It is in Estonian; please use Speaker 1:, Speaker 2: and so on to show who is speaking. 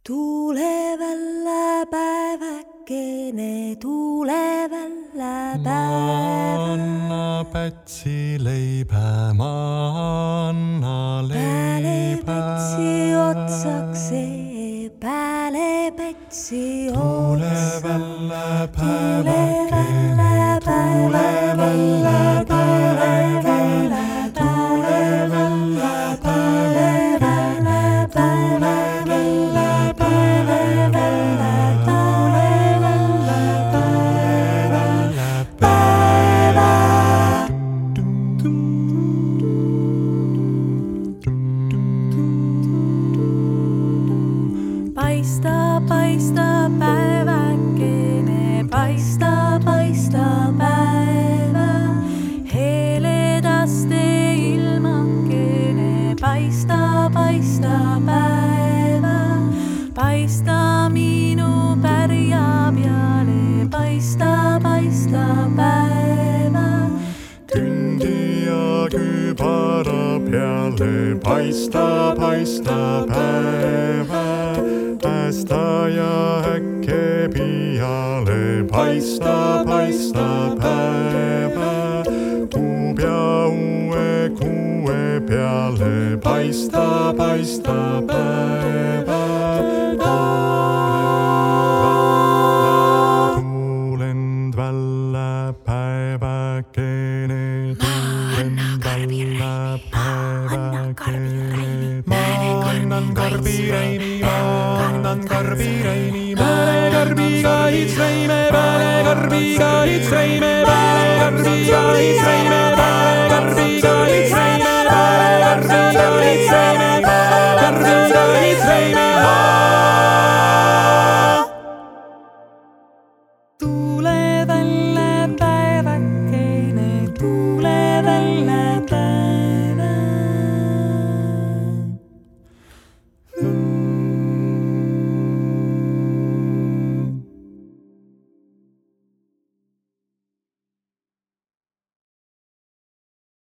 Speaker 1: Tuule vällä päiväkene, tuule vällä päivä.
Speaker 2: Anna Pätsi leipää, ma anna leipää.
Speaker 1: Pääle Pätsi otsakseen, pääle Pätsi
Speaker 2: Tuule
Speaker 1: otsakseen.
Speaker 2: vällä
Speaker 1: Tuule
Speaker 2: päiväkene,
Speaker 1: vällä
Speaker 2: tuule vällä päiväkene, tuule vällä päiväkene, tuule vällä päiväkene, tuule vällä päivällä
Speaker 1: Paista, paista päiväkene, paista, paista päivä. Heledaste ilmakene, paista, paista päivä. Paista minu pärja peale, paista, paista päivä.
Speaker 2: Kündi ja kübara peale, paista, paista päevä. Päästä ja häkke piale, paista, paista päevä. Kuu pea uue kuue peale, paista, paista päevä. Tuulend vällä päiväkene, tuulend vällä päiväkene. Ma annan karbireini, ma annan karbireini, pääle karbiga itsreime, pääle karbiga itsreime, pääle karbiga itsreime, pääle karbiga itsreime, pääle karbiga itsreime.